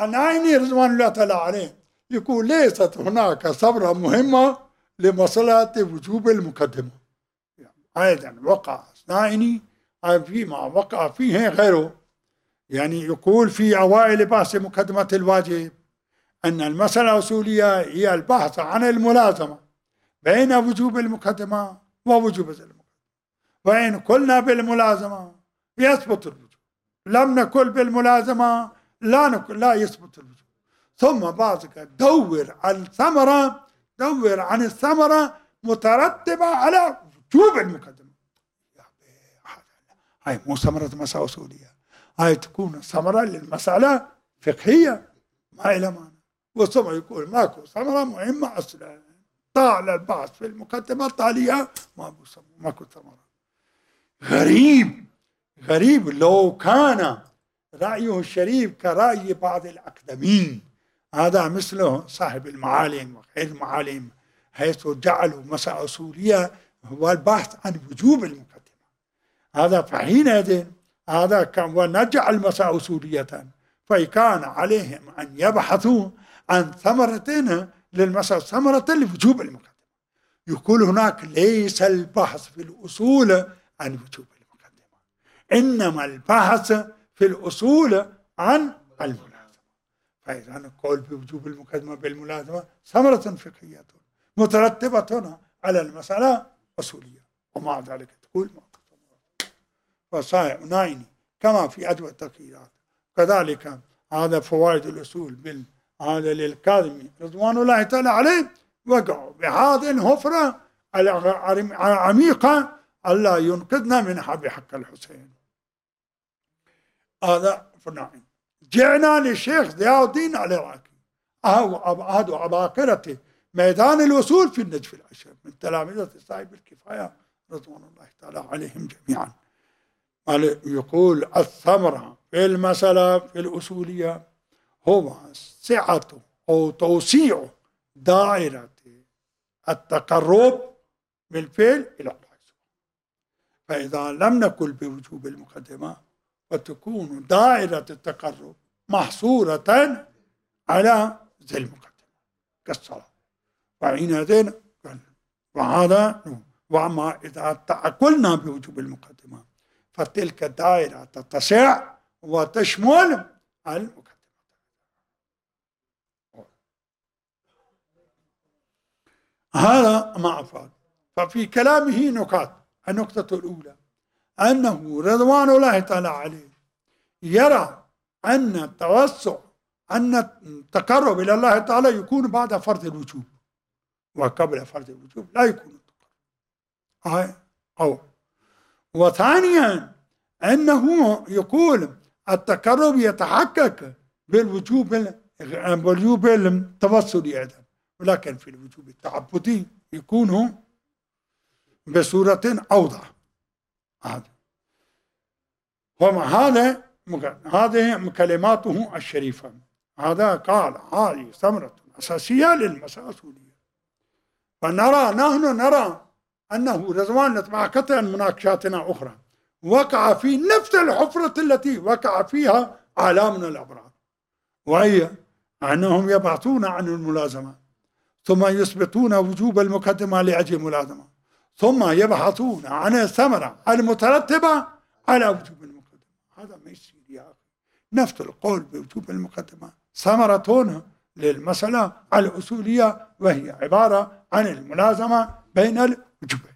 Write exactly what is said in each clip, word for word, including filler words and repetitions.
الناعيني رضوان الله تعالى عليه يقول ليست هناك ثمرة مهمة لمصلحة وجوب المقدمة. يعني أيضا وقع الناعيني فيما وقع فيه غيره، يعني يقول في أوائل بحث مقدمة الواجب أن المسألة الأصولية هي البحث عن الملازمة بين وجوب المقدمة ووجوب المقدمة، وإن قلنا بالملازمة يثبت الوجوب، لم نقل بالملازمة لا نقل لا يثبت الوجوب. ثم بعد دور عن الثمرة، دور عن الثمرة مترتبة على وجوب المقدمة. هاي مو ثمرة مسألة أصولية، هاي تكون ثمرة للمسألة فقهية ما إلى معنى. وثم يقول ماكو ثمرة مهمة أصلا، طال البحث في المقدمة التالية ماكو ثمرة. غريب غريب لو كان رأيه الشريف كرأي بعض الأقدمين، هذا مثله صاحب المعالم وغير المعالم، حيث جعلوا مسألة أصولية هو البحث عن وجوب المقدمة. هذا فحينئذ هذا كان ونجعل مسألة أصولية، فكان عليهم أن يبحثوا عن ثمرتين للمسألة، ثمرة لوجوب المقدمة. يقول هناك ليس البحث في الأصول عن وجوب المقدمة، إنما البحث في الأصول عن الملازمة. فإذا نقول بوجوب المقدمة بالملازمة ثمرة فقهية مترتبة على المسألة أصولية، ومع ذلك تقول فصائع نايني كما في أدوى التقييدات. كذلك هذا فوائد الأصول بال هذا للكاظمي رضوان الله تعالى عليه وقعوا بهذه الحفرة العميقة الله ينقذنا منها بحق الحسين. هذا فنائي. جئنا للشيخ ضياء الدين العراقي، أحد عباقرة ميدان الوصول في النجف الأشرف من تلامذة صاحب الكفاية رضوان الله تعالى عليهم جميعا. يقول الثمرة في المسألة في الأصولية هو سعة أو توسيع دائرة التقرب بالفعل إلى الله. فإذا لم نقل بوجوب المقدمة فتكون دائرة التقرب محصورة على ذي المقدمة كالصلاة، وحينئذ وهذا. وأما إذا قلنا بوجوب المقدمة فتلك الدائرة تتسع وتشمل المقدمة. هذا ما أفاد. ففي كلامه نقاط. النقطة الأولى أنه رضوان الله تعالى عليه يرى أن التوسع أن التقرب إلى الله تعالى يكون بعد فرض الوجوب، وقبل فرض الوجوب لا يكون التقرب. أو وثانيا أنه يقول التقرب يتحقق بالوجوب بالوجوب التوسلي أيضا، ولكن في الوجوب التعبدي يكون بصورة أوضح. هذا ومع هذا هذه كلماته الشريفة. هذا قال هذه ثمرة أساسية للمسألة الأصولية. فنرى نحن نرى أنه رضوان مع قطع مناقشاتنا أخرى وقع في نفس الحفرة التي وقع فيها أعلامنا الأبرار، وهي أنهم يبحثون عن الملازمة ثم يثبتون وجوب المقدمة لأجل الملازمة، ثم يبحثون عن الثمرة المترتبة على وجوب المقدمة. هذا ما يصير يا أخي. نفس القول بوجوب المقدمة ثمرة للمسألة الأصولية، وهي عبارة عن الملازمة بين الوجوبين.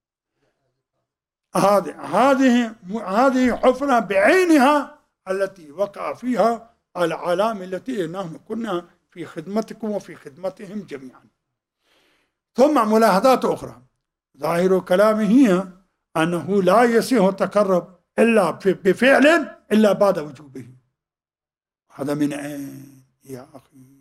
هذه هذه هذه حفرة بعينها التي وقع فيها العلام التي نحن كنا في خدمتكم وفي خدمتهم جميعا. ثم ملاحظات أخرى. ظاهر كلامه هي أنه لا يصح التقرب إلا بفعل إلا بعد وجوبه. هذا من أين يا أخي؟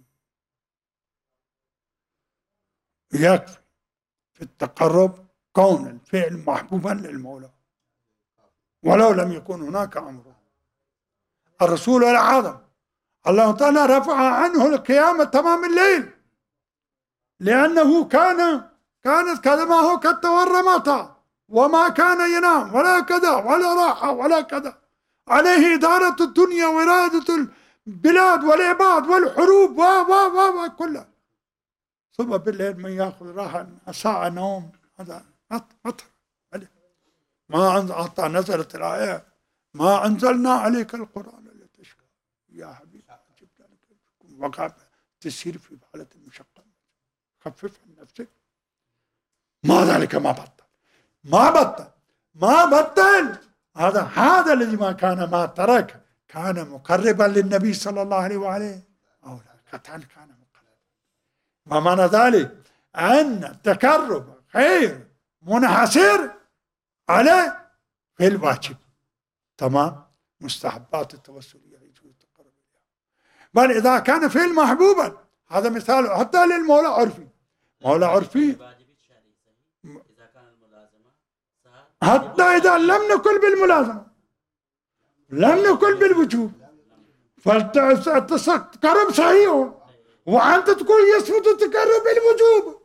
يكفي في التقرب كون الفعل محبوبا للمولى ولو لم يكن هناك أمره. الرسول الأعظم الله تعالى رفع عنه القيامة تمام الليل، لأنه كان كانت قدمه قد تورمتا وما كان ينام ولا كذا ولا راحة ولا كذا، عليه إدارة الدنيا وإرادة البلاد والعباد والحروب و و و كلها. ثم بالليل من ياخذ راحه ساعه نوم، هذا مطر. ما أعطى نزلت الآية ما أنزلنا عليك القرآن لتشقى يا حبيبي، جبنا لك وقع تسير في حالة المشقة، خفف عن نفسك. ما ذلك ما بطل ما بطل ما بطل هذا هذا الذي ما كان ما ترك كان مقربا للنبي صلى الله عليه وآله أو لا قطعا كان مقربا. ومعنى ذلك أن التقرب غير منحصر على في الواجب، تمام. مستحبات التوسلية يجوز التقرب إليها، بل إذا كان فعل محبوبا هذا مثال حتى للمولى عرفي. مولى عرفي حتى إذا لم نقل بالملازمة لم نقل بالوجوب فالتقرب صحيح، وأنت تقول يثبت التقرب بالوجوب.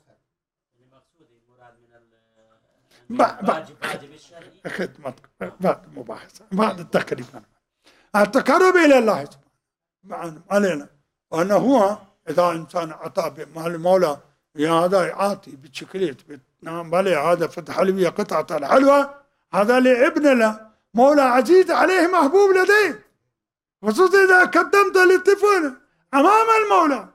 بعد خدمتك بعد مباحثة بعد التقريب التقرب إلى الله سبحانه علينا، وأنه هو إذا إنسان أعطى بمال المولى يا هذا يعطي بالشكليت نعم بلي هذا فتح حلوية قطعة الحلوى هذا لابن له مولى عزيز عليه محبوب لديه، خصوصا إذا قدمت للطفل أمام المولى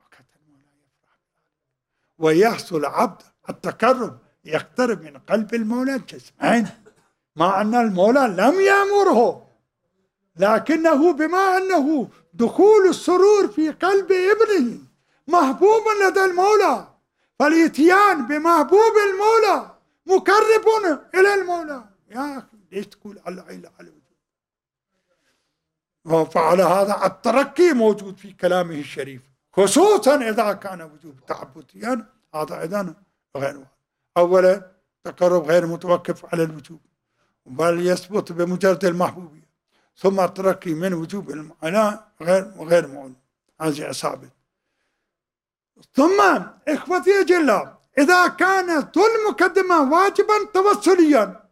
ويحصل عبد التقرب يقترب من قلب المولى جسمين، مع أن المولى لم يأمره، لكنه بما أنه دخول السرور في قلب ابنه محبوب لدى المولى، فالإتيان بمحبوب المولى مقرب إلى المولى. يا أخي ليش تقول على على على فعلى هذا الترقي موجود في كلامه الشريف، خصوصا إذا كان وجوب تعبديا هذا إذن غير. أولا تقرب غير متوقف على الوجوب بل يثبت بمجرد المحبوبية، ثم الترقي من وجوب المعنى غير وغير معلوم هذه ثابت. ثم إخوتي جل إذا كانت المقدمة واجبا توسليا،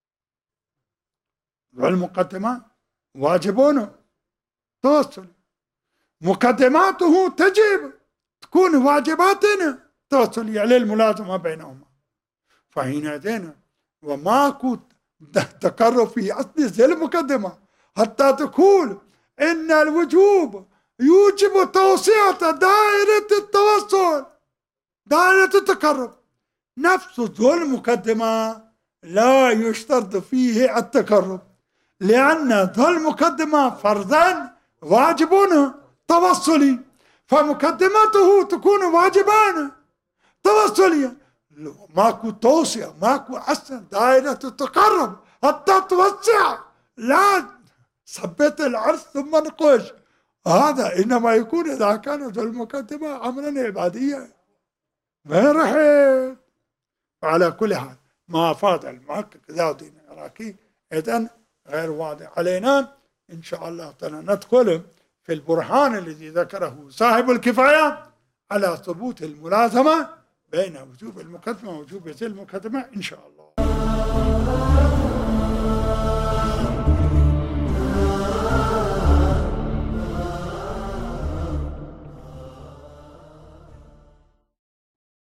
والمقدمة واجبون توسل، مقدماته تجب تكون واجبات توسلية للملازمة بينهما، فحينئذ وماكو تقرب في أصل ذي المقدمة حتى تقول إن الوجوب يوجب توسعة دائرة التوسل دائرة التقرب. نفس ذو المقدمة لا يشترط فيه التقرب، لأن ذو المقدمة فرضا واجب توسلي، فمقدمته تكون واجبان توسليا، ماكو توسعة ماكو أصلا دائرة التقرب حتى توسع، لا ثبت العرض ثم نقوش، هذا إنما يكون إذا كانت المقدمة أمرا عباديا ما رحت. على كل حال ما أفاد المحقق ذا الدين العراقي إذن غير واضح علينا. إن شاء الله تعالى ندخل في البرهان الذي ذكره صاحب الكفاية على ثبوت الملازمة بين وجوب المقدمة ووجوب المقدمة إن شاء الله.